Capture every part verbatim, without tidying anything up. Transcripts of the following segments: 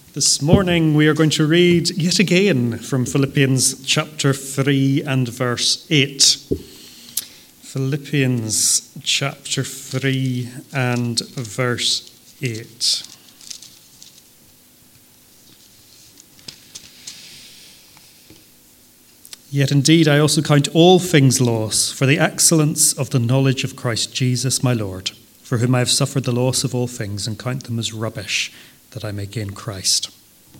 This morning we are going to read yet again from Philippians chapter three and verse eight. Philippians chapter three and verse eight. Yet indeed I also count all things loss for the excellence of the knowledge of Christ Jesus my Lord, for whom I have suffered the loss of all things and count them as rubbish, that I may gain Christ.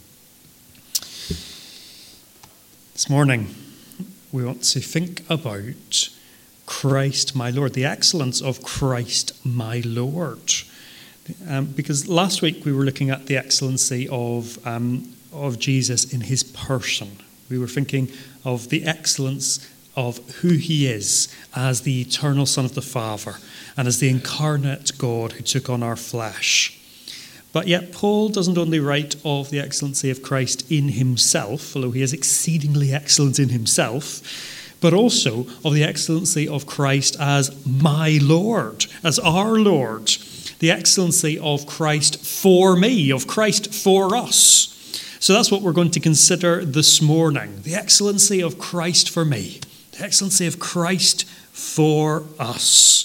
This morning, we want to think about Christ my Lord, the excellence of Christ my Lord. Um, because last week we were looking at the excellency of, um, of Jesus in his person. We were thinking of the excellence of who he is as the eternal Son of the Father and as the incarnate God who took on our flesh. But yet Paul doesn't only write of the excellency of Christ in himself, although he is exceedingly excellent in himself, but also of the excellency of Christ as my Lord, as our Lord, the excellency of Christ for me, of Christ for us. So that's what we're going to consider this morning, the excellency of Christ for me, the excellency of Christ for us.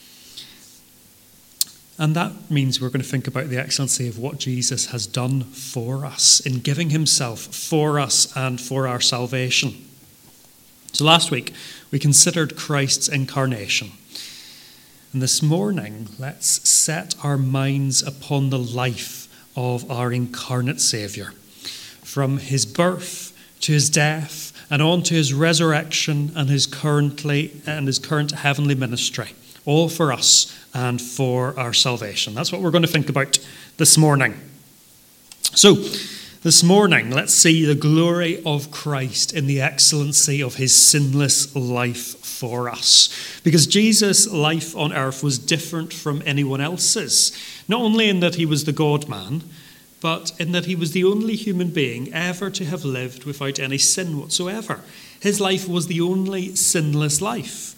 And that means we're going to think about the excellency of what Jesus has done for us in giving himself for us and for our salvation. So last week, we considered Christ's incarnation. And this morning, let's set our minds upon the life of our incarnate Saviour. From his birth to his death and on to his resurrection and his currently and his current heavenly ministry, all for us and for our salvation. That's what we're going to think about this morning. So, this morning, let's see the glory of Christ in the excellency of his sinless life for us. Because Jesus' life on earth was different from anyone else's, not only in that he was the God-man, but in that he was the only human being ever to have lived without any sin whatsoever. His life was the only sinless life.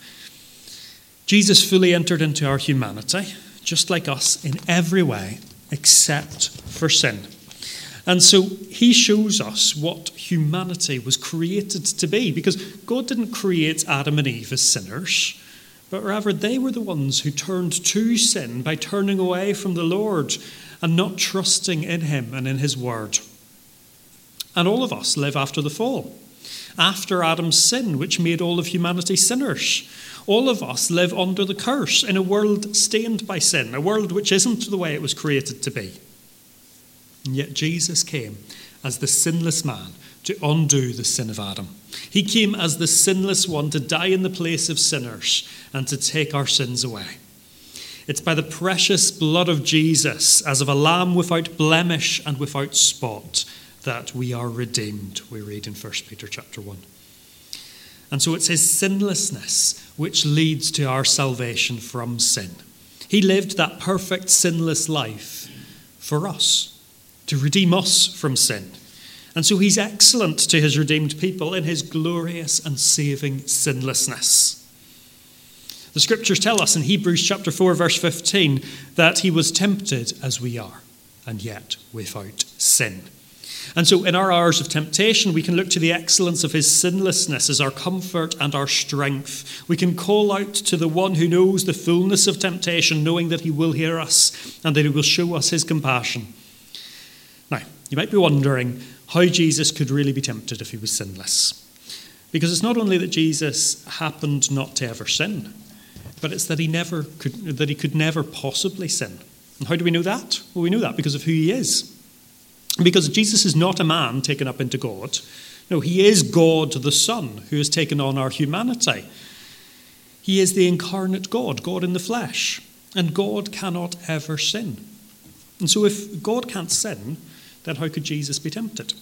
Jesus fully entered into our humanity, just like us in every way, except for sin. And so he shows us what humanity was created to be, because God didn't create Adam and Eve as sinners, but rather they were the ones who turned to sin by turning away from the Lord and not trusting in him and in his word. And all of us live after the fall, after Adam's sin, which made all of humanity sinners. All of us live under the curse in a world stained by sin, a world which isn't the way it was created to be. And yet Jesus came as the sinless man to undo the sin of Adam. He came as the sinless one to die in the place of sinners and to take our sins away. It's by the precious blood of Jesus, as of a lamb without blemish and without spot, that we are redeemed, we read in First Peter chapter one. And so it's his sinlessness which leads to our salvation from sin. He lived that perfect sinless life for us, to redeem us from sin. And so he's excellent to his redeemed people in his glorious and saving sinlessness. The scriptures tell us in Hebrews chapter four, verse fifteen, that he was tempted as we are, and yet without sin. And so in our hours of temptation, we can look to the excellence of his sinlessness as our comfort and our strength. We can call out to the one who knows the fullness of temptation, knowing that he will hear us and that he will show us his compassion. Now, you might be wondering how Jesus could really be tempted if he was sinless. Because it's not only that Jesus happened not to ever sin, but it's that he never could, that he could never possibly sin. And how do we know that? Well, we know that because of who he is. Because Jesus is not a man taken up into God. No, he is God the Son who has taken on our humanity. He is the incarnate God, God in the flesh. And God cannot ever sin. And so if God can't sin, then how could Jesus be tempted?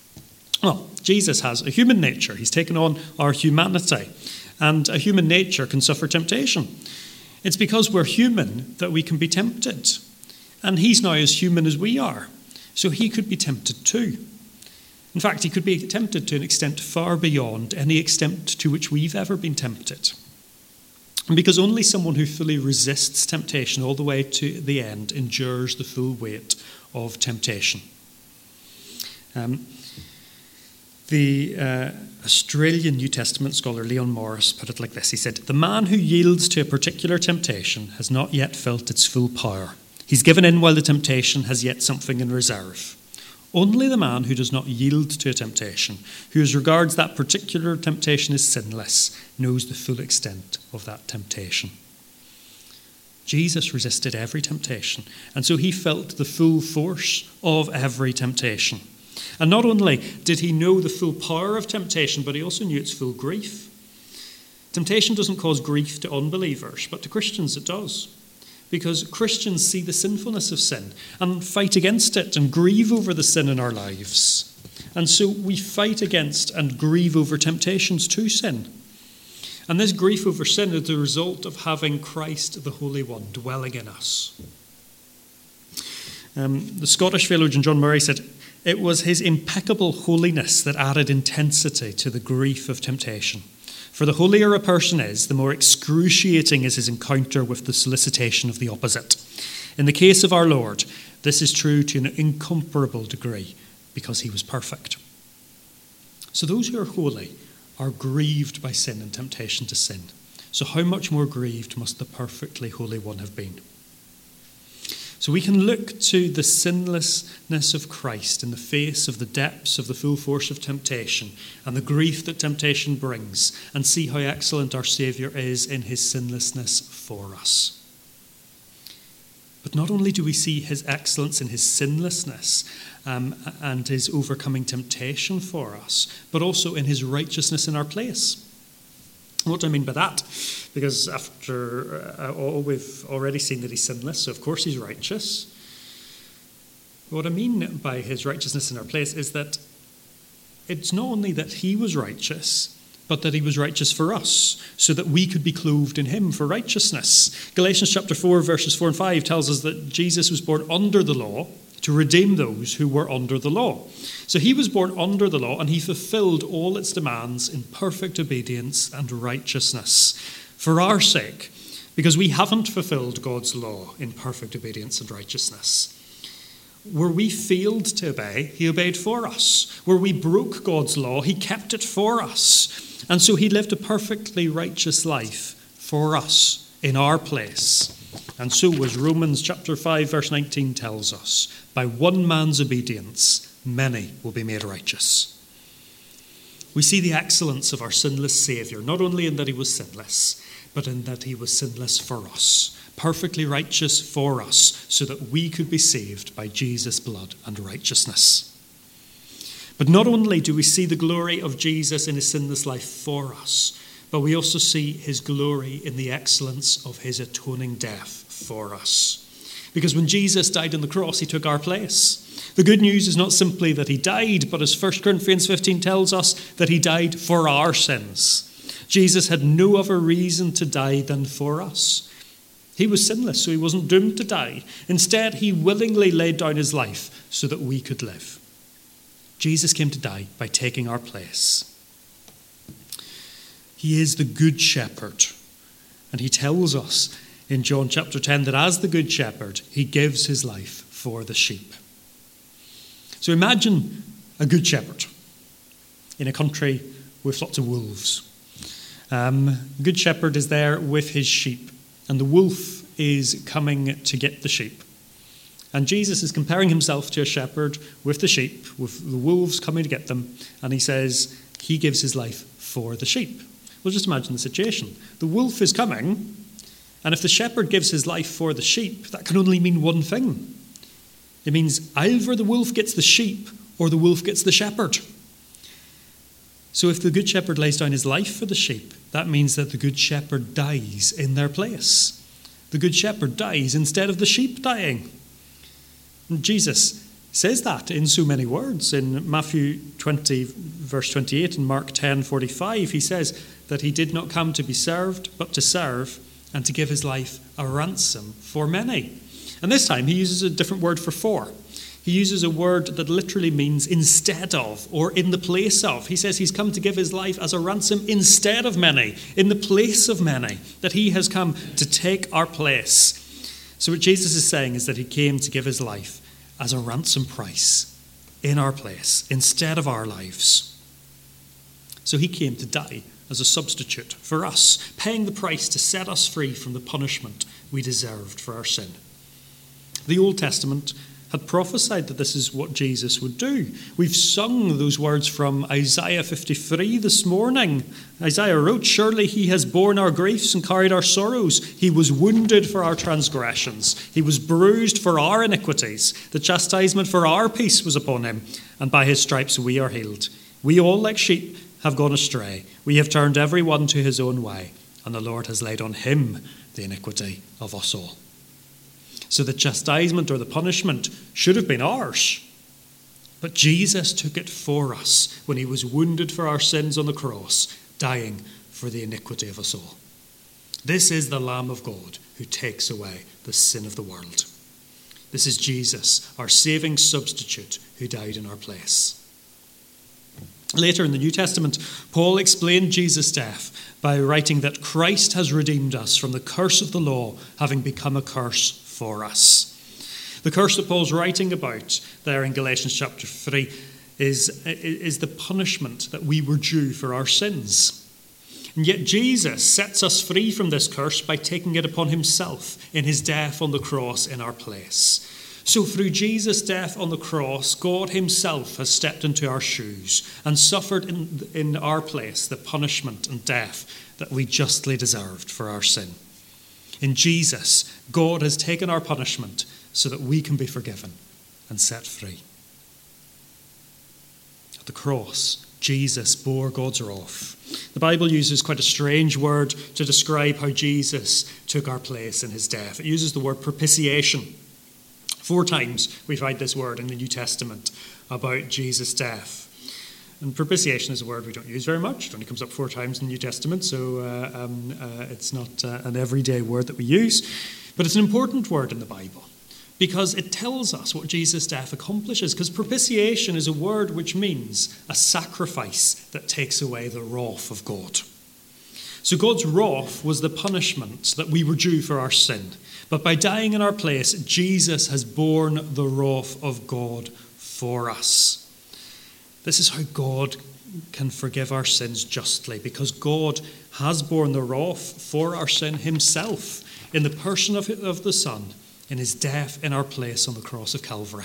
Well, Jesus has a human nature. He's taken on our humanity. And a human nature can suffer temptation. It's because we're human that we can be tempted. And he's now as human as we are. So he could be tempted too. In fact, he could be tempted to an extent far beyond any extent to which we've ever been tempted. And because only someone who fully resists temptation all the way to the end endures the full weight of temptation. Um, the uh, Australian New Testament scholar Leon Morris put it like this. He said, "The man who yields to a particular temptation has not yet felt its full power. He's given in while the temptation has yet something in reserve. Only the man who does not yield to a temptation, who regards that particular temptation as sinless, knows the full extent of that temptation." Jesus resisted every temptation, and so he felt the full force of every temptation. And not only did he know the full power of temptation, but he also knew its full grief. Temptation doesn't cause grief to unbelievers, but to Christians it does. Because Christians see the sinfulness of sin and fight against it and grieve over the sin in our lives. And so we fight against and grieve over temptations to sin. And this grief over sin is the result of having Christ, the Holy One, dwelling in us. Um, the Scottish theologian John Murray said, "It was his impeccable holiness that added intensity to the grief of temptation. For the holier a person is, the more excruciating is his encounter with the solicitation of the opposite. In the case of our Lord, this is true to an incomparable degree, because he was perfect." So those who are holy are grieved by sin and temptation to sin. So how much more grieved must the perfectly holy one have been? So we can look to the sinlessness of Christ in the face of the depths of the full force of temptation and the grief that temptation brings, and see how excellent our Saviour is in his sinlessness for us. But not only do we see his excellence in his sinlessness um, and his overcoming temptation for us, but also in his righteousness in our place. What do I mean by that? Because after uh, all, we've already seen that he's sinless, so of course he's righteous. What I mean by his righteousness in our place is that it's not only that he was righteous, but that he was righteous for us, so that we could be clothed in him for righteousness. Galatians chapter four, verses four and five tells us that Jesus was born under the law to redeem those who were under the law. So he was born under the law, and he fulfilled all its demands in perfect obedience and righteousness for our sake, because we haven't fulfilled God's law in perfect obedience and righteousness. Where we failed to obey, he obeyed for us. Where we broke God's law, he kept it for us. And so he lived a perfectly righteous life for us in our place. And so, as Romans chapter five, verse nineteen tells us, by one man's obedience, many will be made righteous. We see the excellence of our sinless Saviour, not only in that he was sinless, but in that he was sinless for us, perfectly righteous for us, so that we could be saved by Jesus' blood and righteousness. But not only do we see the glory of Jesus in his sinless life for us, but we also see his glory in the excellence of his atoning death for us. Because when Jesus died on the cross, he took our place. The good news is not simply that he died, but as First Corinthians fifteen tells us, that he died for our sins. Jesus had no other reason to die than for us. He was sinless, so he wasn't doomed to die. Instead, he willingly laid down his life so that we could live. Jesus came to die by taking our place. He is the good shepherd, and he tells us in John chapter ten that as the good shepherd, he gives his life for the sheep. So imagine a good shepherd in a country with lots of wolves. Um, a good shepherd is there with his sheep, and the wolf is coming to get the sheep. And Jesus is comparing himself to a shepherd with the sheep, with the wolves coming to get them, and he says he gives his life for the sheep. Well, just imagine the situation. The wolf is coming, and if the shepherd gives his life for the sheep, that can only mean one thing. It means either the wolf gets the sheep or the wolf gets the shepherd. So if the good shepherd lays down his life for the sheep, that means that the good shepherd dies in their place. The good shepherd dies instead of the sheep dying. And Jesus says that in so many words. In Matthew twenty, verse twenty-eight, and Mark ten, forty-five, he says that he did not come to be served, but to serve, and to give his life a ransom for many. And this time he uses a different word for for. He uses a word that literally means instead of, or in the place of. He says he's come to give his life as a ransom instead of many, in the place of many, that he has come to take our place. So what Jesus is saying is that he came to give his life as a ransom price in our place instead of our lives. So he came to die as a substitute for us, paying the price to set us free from the punishment we deserved for our sin. The Old Testament had prophesied that this is what Jesus would do. We've sung those words from Isaiah fifty-three this morning. Isaiah wrote, "Surely he has borne our griefs and carried our sorrows. He was wounded for our transgressions. He was bruised for our iniquities. The chastisement for our peace was upon him, and by his stripes we are healed. We all like sheep have gone astray. We have turned every one to his own way, and the Lord has laid on him the iniquity of us all." So the chastisement or the punishment should have been ours. But Jesus took it for us when he was wounded for our sins on the cross, dying for the iniquity of us all. This is the Lamb of God who takes away the sin of the world. This is Jesus, our saving substitute, who died in our place. Later in the New Testament, Paul explained Jesus' death by writing that Christ has redeemed us from the curse of the law, having become a curse for us. The curse that Paul's writing about there in Galatians chapter three is, is the punishment that we were due for our sins. And yet Jesus sets us free from this curse by taking it upon himself in his death on the cross in our place. So through Jesus' death on the cross, God himself has stepped into our shoes and suffered in, in our place the punishment and death that we justly deserved for our sin. In Jesus, God has taken our punishment so that we can be forgiven and set free. At the cross, Jesus bore God's wrath. The Bible uses quite a strange word to describe how Jesus took our place in his death. It uses the word propitiation. Four times we find this word in the New Testament about Jesus' death. And propitiation is a word we don't use very much. It only comes up four times in the New Testament, so uh, um, uh, it's not uh, an everyday word that we use. But it's an important word in the Bible because it tells us what Jesus' death accomplishes. Because propitiation is a word which means a sacrifice that takes away the wrath of God. So God's wrath was the punishment that we were due for our sin. But by dying in our place, Jesus has borne the wrath of God for us. This is how God can forgive our sins justly, because God has borne the wrath for our sin himself in the person of, of the Son, in his death in our place on the cross of Calvary.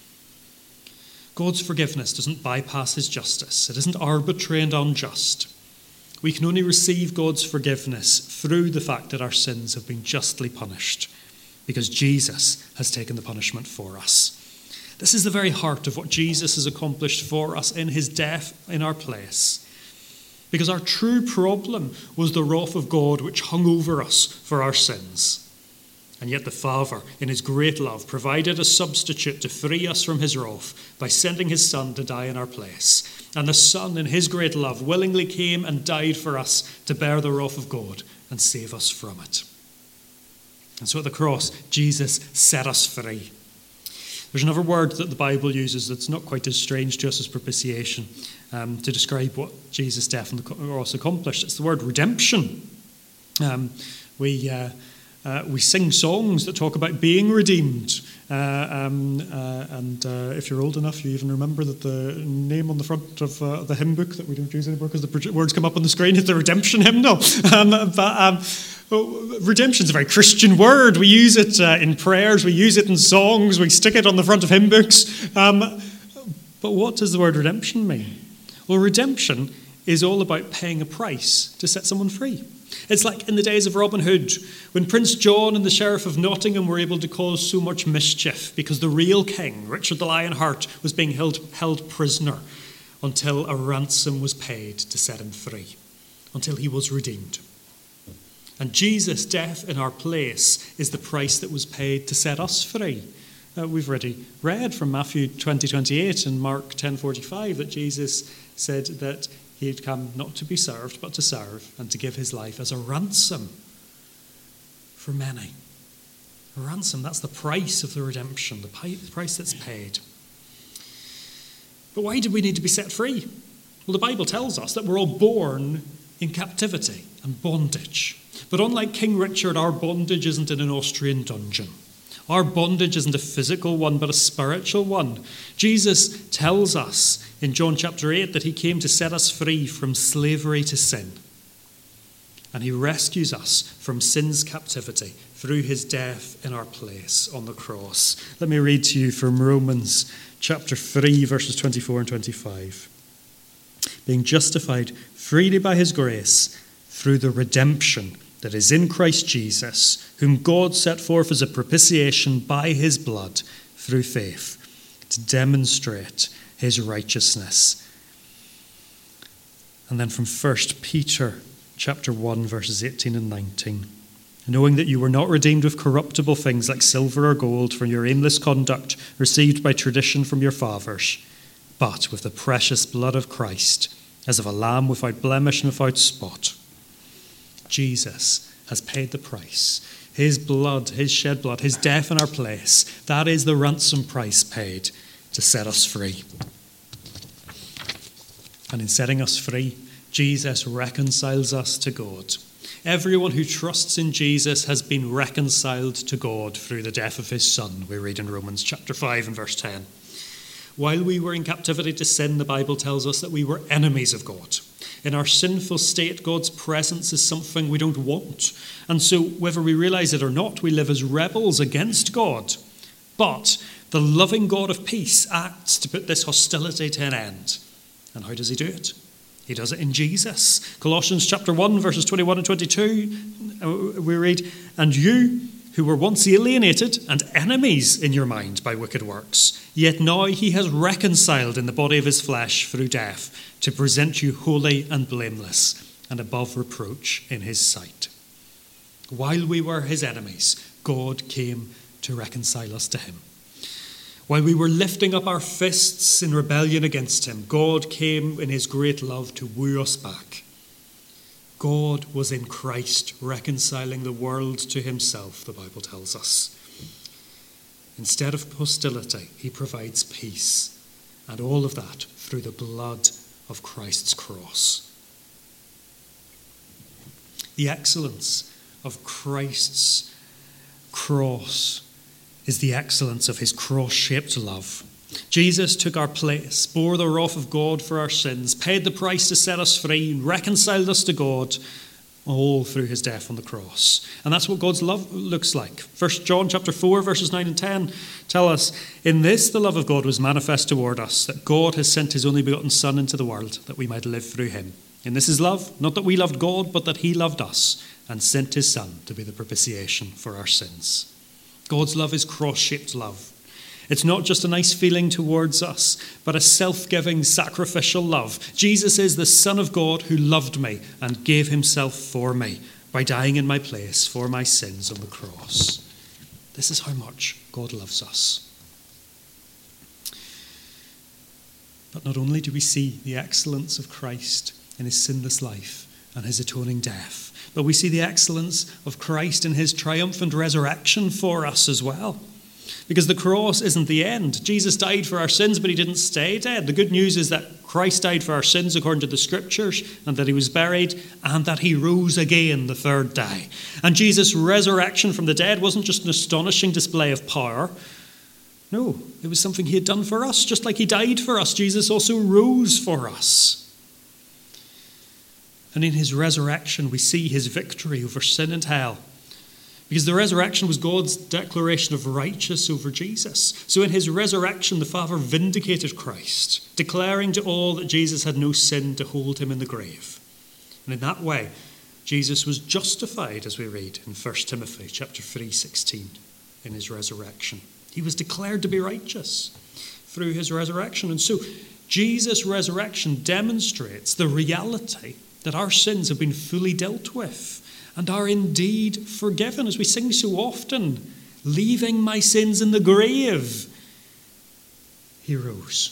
God's forgiveness doesn't bypass his justice. It isn't arbitrary and unjust. We can only receive God's forgiveness through the fact that our sins have been justly punished, because Jesus has taken the punishment for us. This is the very heart of what Jesus has accomplished for us in his death in our place. Because our true problem was the wrath of God which hung over us for our sins. And yet the Father, in his great love, provided a substitute to free us from his wrath by sending his Son to die in our place. And the Son, in his great love, willingly came and died for us to bear the wrath of God and save us from it. And so at the cross, Jesus set us free. There's another word that the Bible uses that's not quite as strange to us as propitiation um, to describe what Jesus' death on the cross accomplished. It's the word redemption. Um, we uh, uh, we sing songs that talk about being redeemed. Uh, um, uh, and uh, if you're old enough, you even remember that the name on the front of uh, the hymn book that we don't use anymore because the words come up on the screen is the Redemption Hymnal. Um, but um, Oh, redemption is a very Christian word. We use it uh, in prayers, we use it in songs, we stick it on the front of hymn books. Um, but what does the word redemption mean? Well, redemption is all about paying a price to set someone free. It's like in the days of Robin Hood, when Prince John and the Sheriff of Nottingham were able to cause so much mischief because the real king, Richard the Lionheart, was being held, held prisoner until a ransom was paid to set him free, until he was redeemed. And Jesus' death in our place is the price that was paid to set us free. Uh, we've already read from Matthew twenty twenty-eight and Mark ten forty-five that Jesus said that he had come not to be served, but to serve and to give his life as a ransom for many. A ransom, that's the price of the redemption, the price that's paid. But why did we need to be set free? Well, the Bible tells us that we're all born in captivity and bondage. But unlike King Richard, our bondage isn't in an Austrian dungeon. Our bondage isn't a physical one, but a spiritual one. Jesus tells us in John chapter eight that he came to set us free from slavery to sin. And he rescues us from sin's captivity through his death in our place on the cross. Let me read to you from Romans chapter three, verses twenty-four and twenty-five. Being justified freely by his grace through the redemption that is in Christ Jesus, whom God set forth as a propitiation by his blood through faith, to demonstrate his righteousness. And then from First Peter chapter one, verses eighteen and nineteen. Knowing that you were not redeemed with corruptible things like silver or gold from your aimless conduct received by tradition from your fathers, but with the precious blood of Christ, as of a lamb without blemish and without spot. Jesus has paid the price. His blood, his shed blood, his death in our place, that is the ransom price paid to set us free. And in setting us free, Jesus reconciles us to God. Everyone who trusts in Jesus has been reconciled to God through the death of his Son, we read in Romans chapter five and verse ten. While we were in captivity to sin, the Bible tells us that we were enemies of God. In our sinful state, God's presence is something we don't want. And so, whether we realize it or not, we live as rebels against God. But the loving God of peace acts to put this hostility to an end. And how does he do it? He does it in Jesus. Colossians chapter one, verses twenty-one and twenty-two, we read, "And you, who were once alienated and enemies in your mind by wicked works, yet now he has reconciled in the body of his flesh through death to present you holy and blameless and above reproach in his sight." While we were his enemies, God came to reconcile us to him. While we were lifting up our fists in rebellion against him, God came in his great love to woo us back. God was in Christ reconciling the world to himself, the Bible tells us. Instead of hostility, he provides peace, and all of that through the blood of Christ's cross. The excellence of Christ's cross is the excellence of his cross-shaped love. Jesus took our place, bore the wrath of God for our sins, paid the price to set us free, and reconciled us to God, all through his death on the cross. And that's what God's love looks like. First John chapter four, verses nine and ten tell us, "In this the love of God was manifest toward us, that God has sent his only begotten Son into the world, that we might live through him. And this is love, not that we loved God, but that he loved us, and sent his Son to be the propitiation for our sins." God's love is cross-shaped love. It's not just a nice feeling towards us, but a self-giving, sacrificial love. Jesus is the Son of God who loved me and gave himself for me by dying in my place for my sins on the cross. This is how much God loves us. But not only do we see the excellence of Christ in his sinless life and his atoning death, but we see the excellence of Christ in his triumphant resurrection for us as well. Because the cross isn't the end. Jesus died for our sins, but he didn't stay dead. The good news is that Christ died for our sins according to the scriptures, and that he was buried, and that he rose again the third day. And Jesus' resurrection from the dead wasn't just an astonishing display of power. No, it was something he had done for us. Just like he died for us, Jesus also rose for us. And in his resurrection, we see his victory over sin and hell. Because the resurrection was God's declaration of righteousness over Jesus. So in his resurrection, the Father vindicated Christ, declaring to all that Jesus had no sin to hold him in the grave. And in that way, Jesus was justified, as we read in First Timothy chapter three, sixteen, in his resurrection. He was declared to be righteous through his resurrection. And so Jesus' resurrection demonstrates the reality that our sins have been fully dealt with and are indeed forgiven, as we sing so often, "Leaving my sins in the grave, he rose."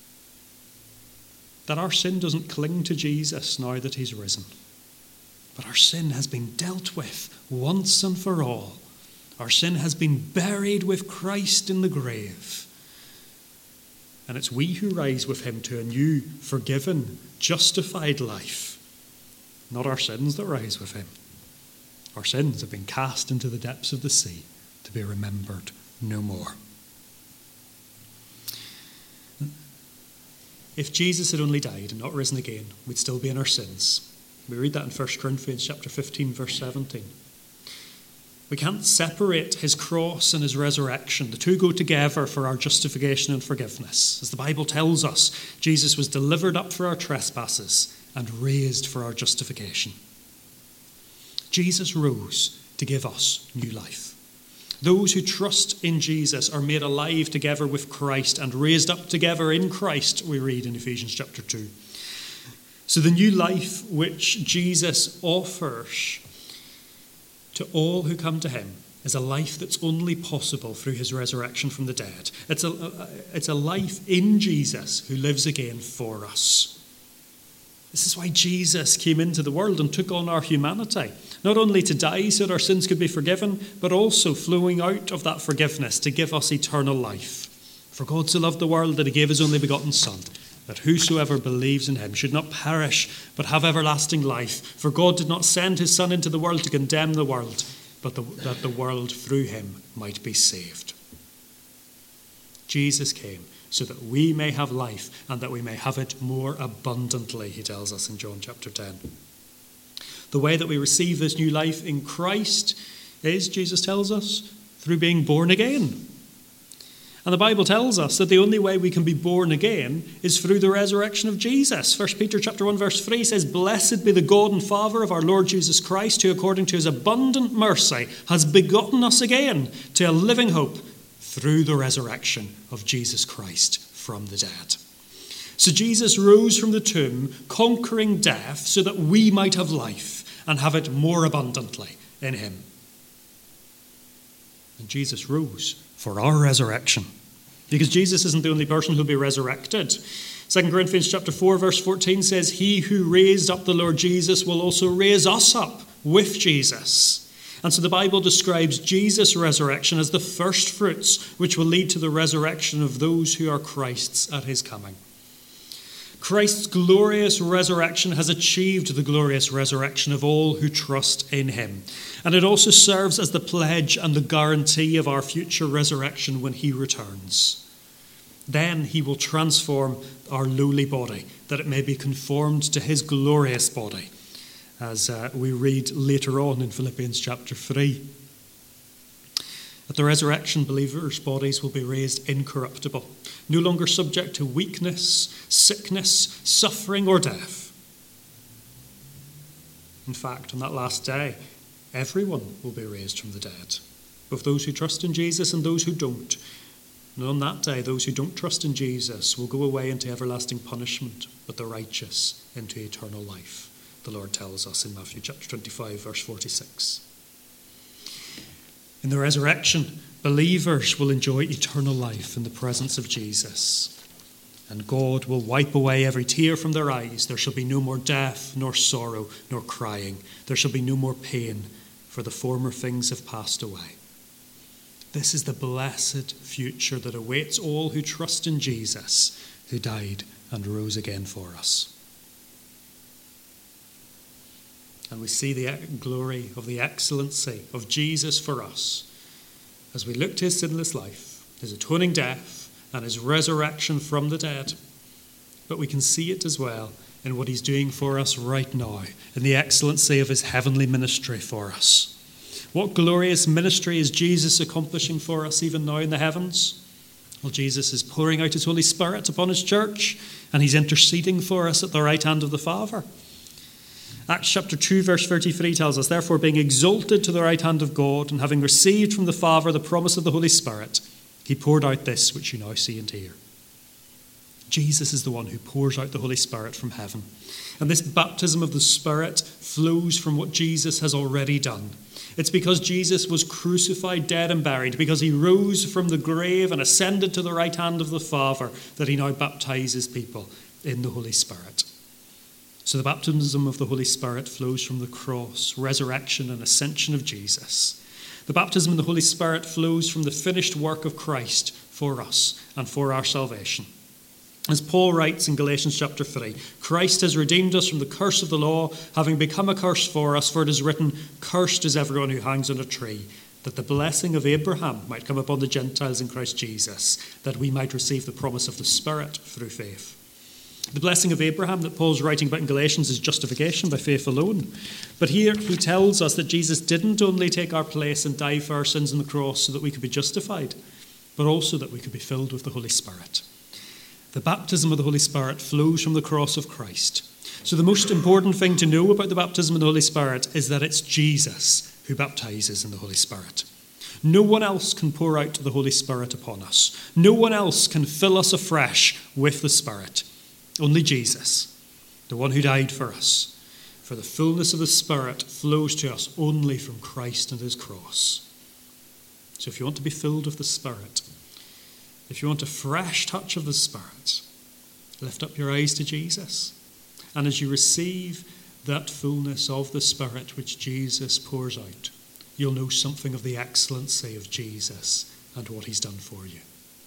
That our sin doesn't cling to Jesus now that he's risen, but our sin has been dealt with once and for all. Our sin has been buried with Christ in the grave. And it's we who rise with him to a new, forgiven, justified life. Not our sins that rise with him. Our sins have been cast into the depths of the sea to be remembered no more. If Jesus had only died and not risen again, we'd still be in our sins. We read that in First Corinthians chapter fifteen, verse seventeen. We can't separate his cross and his resurrection. The two go together for our justification and forgiveness. As the Bible tells us, Jesus was delivered up for our trespasses and raised for our justification. Jesus rose to give us new life. Those who trust in Jesus are made alive together with Christ and raised up together in Christ, we read in Ephesians chapter two. So the new life which Jesus offers to all who come to him is a life that's only possible through his resurrection from the dead. It's a, it's a life in Jesus who lives again for us. This is why Jesus came into the world and took on our humanity, not only to die so that our sins could be forgiven, but also flowing out of that forgiveness to give us eternal life. For God so loved the world that he gave his only begotten Son, that whosoever believes in him should not perish, but have everlasting life. For God did not send his Son into the world to condemn the world, but the, that the world through him might be saved. Jesus came so that we may have life and that we may have it more abundantly, he tells us in John chapter ten. The way that we receive this new life in Christ is, Jesus tells us, through being born again. And the Bible tells us that the only way we can be born again is through the resurrection of Jesus. First Peter chapter one verse three says, "Blessed be the God and Father of our Lord Jesus Christ, who according to his abundant mercy has begotten us again to a living hope through the resurrection of Jesus Christ from the dead." So Jesus rose from the tomb, conquering death, so that we might have life and have it more abundantly in him. And Jesus rose for our resurrection, because Jesus isn't the only person who'll be resurrected. Second Corinthians chapter four verse fourteen says, "He who raised up the Lord Jesus will also raise us up with Jesus." And so the Bible describes Jesus' resurrection as the first fruits, which will lead to the resurrection of those who are Christ's at his coming. Christ's glorious resurrection has achieved the glorious resurrection of all who trust in him. And it also serves as the pledge and the guarantee of our future resurrection when he returns. Then he will transform our lowly body, that it may be conformed to his glorious body, as uh, we read later on in Philippians chapter three. At the resurrection, believers' bodies will be raised incorruptible, no longer subject to weakness, sickness, suffering, or death. In fact, on that last day, everyone will be raised from the dead, both those who trust in Jesus and those who don't. And on that day, those who don't trust in Jesus will go away into everlasting punishment, but the righteous into eternal life, the Lord tells us in Matthew chapter twenty-five, verse forty-six. In the resurrection, believers will enjoy eternal life in the presence of Jesus. And God will wipe away every tear from their eyes. There shall be no more death, nor sorrow, nor crying. There shall be no more pain, for the former things have passed away. This is the blessed future that awaits all who trust in Jesus, who died and rose again for us. And we see the glory of the excellency of Jesus for us as we look to his sinless life, his atoning death, and his resurrection from the dead. But we can see it as well in what he's doing for us right now, in the excellency of his heavenly ministry for us. What glorious ministry is Jesus accomplishing for us even now in the heavens? Well, Jesus is pouring out his Holy Spirit upon his church, and he's interceding for us at the right hand of the Father. Acts chapter two verse thirty-three tells us, "Therefore being exalted to the right hand of God, and having received from the Father the promise of the Holy Spirit, he poured out this which you now see and hear." Jesus is the one who pours out the Holy Spirit from heaven. And this baptism of the Spirit flows from what Jesus has already done. It's because Jesus was crucified, dead and buried, because he rose from the grave and ascended to the right hand of the Father, that he now baptizes people in the Holy Spirit. So the baptism of the Holy Spirit flows from the cross, resurrection and ascension of Jesus. The baptism of the Holy Spirit flows from the finished work of Christ for us and for our salvation. As Paul writes in Galatians chapter three, "Christ has redeemed us from the curse of the law, having become a curse for us, for it is written, 'Cursed is everyone who hangs on a tree,' that the blessing of Abraham might come upon the Gentiles in Christ Jesus, that we might receive the promise of the Spirit through faith. The blessing of Abraham that Paul's writing about in Galatians is justification by faith alone. But here he tells us that Jesus didn't only take our place and die for our sins on the cross so that we could be justified, but also that we could be filled with the Holy Spirit. The baptism of the Holy Spirit flows from the cross of Christ. So the most important thing to know about the baptism of the Holy Spirit is that it's Jesus who baptizes in the Holy Spirit. No one else can pour out the Holy Spirit upon us. No one else can fill us afresh with the Spirit. Only Jesus, the one who died for us. For the fullness of the Spirit flows to us only from Christ and his cross. So if you want to be filled with the Spirit, if you want a fresh touch of the Spirit, lift up your eyes to Jesus. And as you receive that fullness of the Spirit which Jesus pours out, you'll know something of the excellency of Jesus and what he's done for you.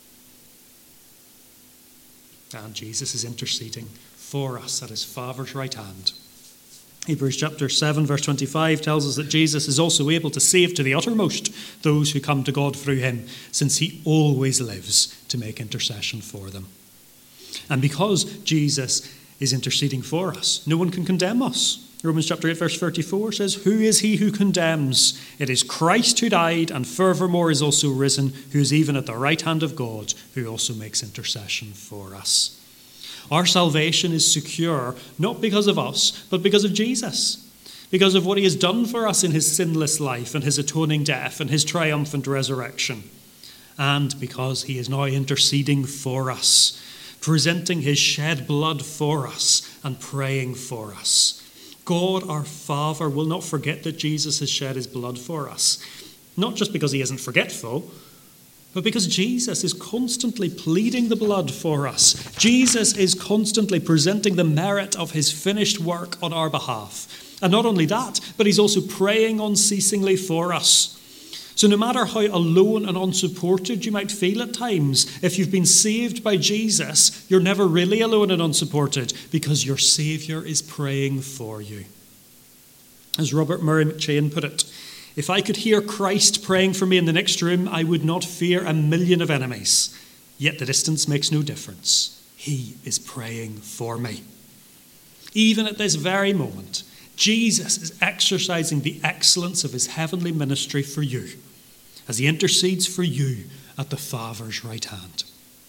And Jesus is interceding for us at his Father's right hand. Hebrews chapter seven verse twenty-five tells us that Jesus is also able to save to the uttermost those who come to God through him, since he always lives to make intercession for them. And because Jesus is interceding for us, no one can condemn us. Romans chapter eight verse thirty-four says, "Who is he who condemns? It is Christ who died and furthermore is also risen, who is even at the right hand of God, who also makes intercession for us." Our salvation is secure not because of us, but because of Jesus. Because of what he has done for us in his sinless life and his atoning death and his triumphant resurrection. And because he is now interceding for us, presenting his shed blood for us and praying for us. God, our Father, will not forget that Jesus has shed his blood for us. Not just because he isn't forgetful, but because Jesus is constantly pleading the blood for us. Jesus is constantly presenting the merit of his finished work on our behalf. And not only that, but he's also praying unceasingly for us. So no matter how alone and unsupported you might feel at times, if you've been saved by Jesus, you're never really alone and unsupported because your Saviour is praying for you. As Robert Murray McCheyne put it, "If I could hear Christ praying for me in the next room, I would not fear a million of enemies. Yet the distance makes no difference. He is praying for me." Even at this very moment, Jesus is exercising the excellence of his heavenly ministry for you, as he intercedes for you at the Father's right hand.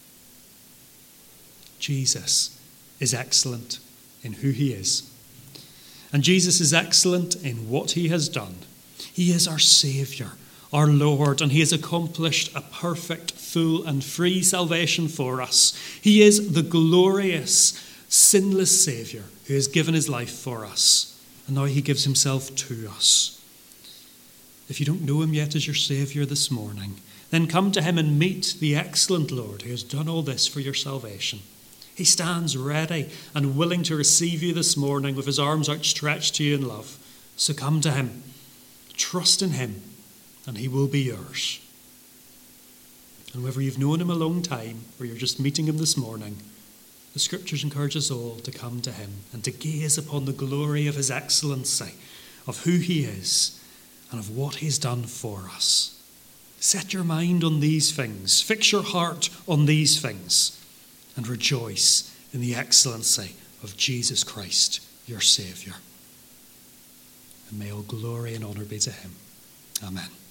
Jesus is excellent in who he is. And Jesus is excellent in what he has done. He is our Saviour, our Lord, and he has accomplished a perfect, full and free salvation for us. He is the glorious, sinless Saviour who has given his life for us. And now he gives himself to us. If you don't know him yet as your Saviour this morning, then come to him and meet the excellent Lord who has done all this for your salvation. He stands ready and willing to receive you this morning with his arms outstretched to you in love. So come to him, trust in him, and he will be yours. And whether you've known him a long time or you're just meeting him this morning, the scriptures encourage us all to come to him and to gaze upon the glory of his excellency, of who he is, and of what he's done for us. Set your mind on these things, fix your heart on these things, and rejoice in the excellency of Jesus Christ, your Saviour. And may all glory and honour be to him. Amen.